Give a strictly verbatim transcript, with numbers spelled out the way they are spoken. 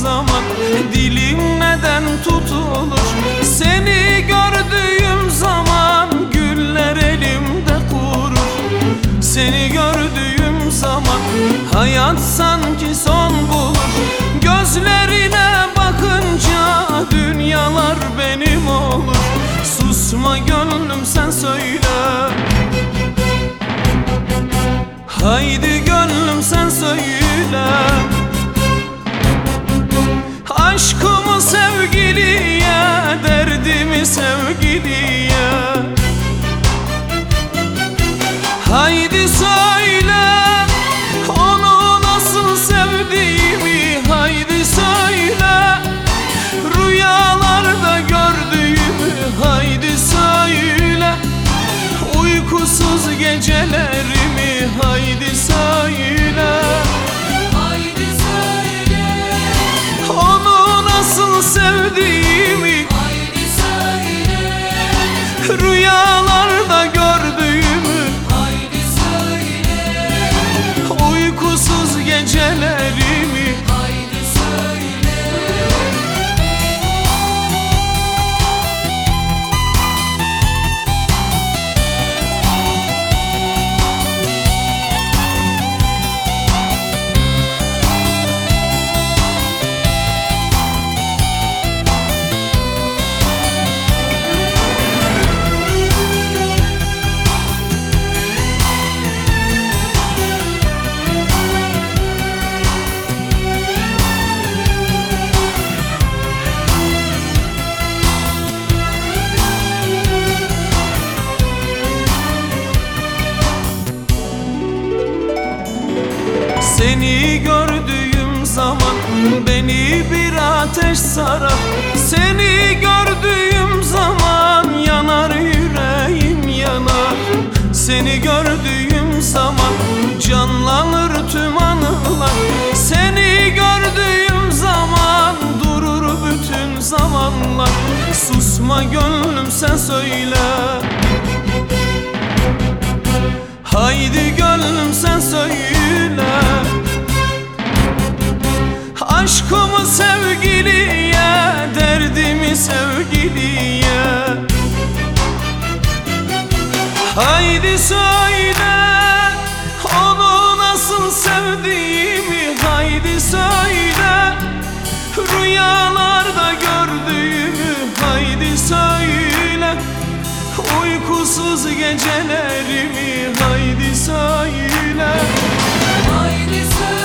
zaman dilim neden tutulur? Seni gördüğüm zaman güller elimde kurur. Seni gördüğüm zaman hayat sanki son bulur. Gözlerine bakınca dünyalar benim olur. Susma gönlüm sen söyle, haydi gönlüm sen söyle. Aşkımı sevgiliye, derdimi sevgiliye, haydi söyle onu nasıl sevdiğimi, haydi söyle rüyalarda gördüğümü, haydi söyle uykusuz gecelerimi, haydi söyle. Haydi söyle Onu nasıl sevdiğimi, haydi söyle rüyalarda gördüğümü, haydi söyle uykusuz gecelerimi, haydi söyle. Seni gördüğüm zaman beni bir ateş sarar. Seni gördüğüm zaman yanar yüreğim yanar. Seni gördüğüm zaman canlanır tüm anılar. Seni gördüğüm zaman durur bütün zamanlar. Susma gönlüm sen söyle, haydi gönlüm sen söyle. Aşkımı sevgiliye, derdimi sevgiliye, haydi söyle onu nasıl sevdiğimi, haydi söyle rüyalarda gördüğümü, haydi söyle uykusuz gecelerimi, haydi söyle. Haydi söyle